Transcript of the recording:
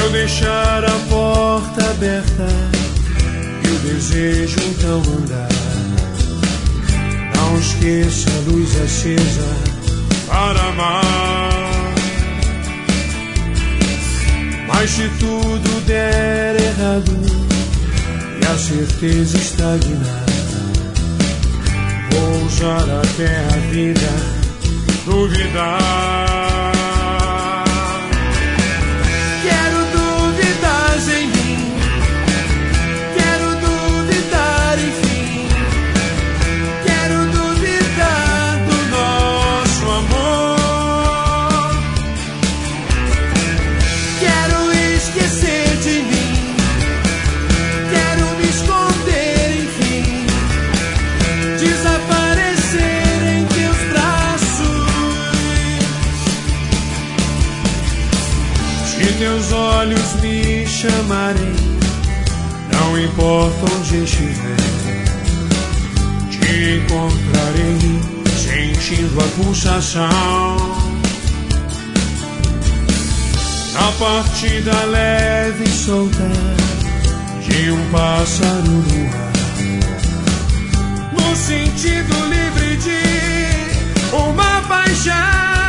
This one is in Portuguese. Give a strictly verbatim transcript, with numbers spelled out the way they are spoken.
Vou deixar a porta aberta e o desejo então andar. Não esqueça a luz acesa para amar. Mas se tudo der errado e a certeza estagnar, vou usar até a vida duvidar. Quero duvidar em mim, quero duvidar enfim, quero duvidar do nosso amor. Quero esquecer de mim, quero me esconder enfim, desaparecer em teus braços. Se teus olhos me chamarem, não importa onde estiver, te encontrarei sentindo a pulsação. Na partida leve e solta de um pássaro no ar, no sentido livre de uma paixão.